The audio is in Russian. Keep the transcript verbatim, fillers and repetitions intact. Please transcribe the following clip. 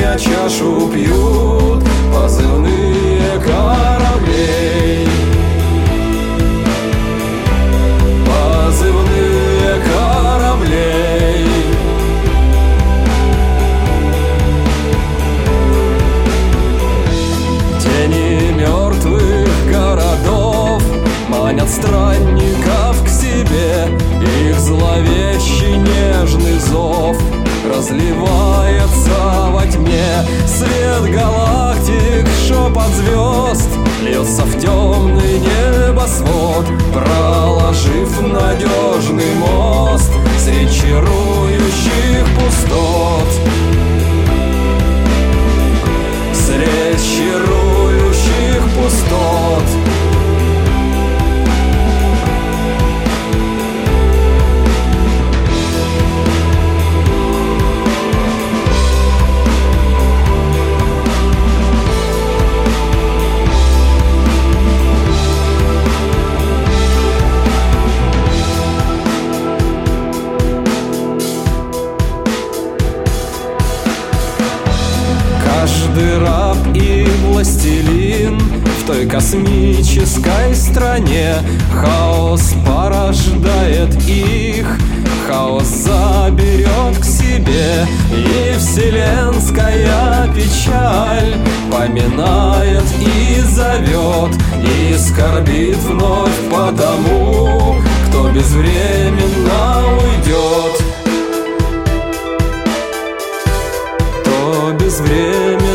горя чашу пьют позывные кораблей. Позывные кораблей. Тени мертвых городов манят странников к себе. Их зловещий нежный зов разливается во тьме. Свет галактик, шепот звезд льется в темный небосвод, проложив надежный мост среди чарующих пустот. Средь чарующих пустот. Каждый раб и властелин в той космической стране. Хаос порождает их, хаос заберет к себе. И вселенская печаль поминает и зовет, и скорбит вновь по тому, кто безвременно уйдет. Безвременно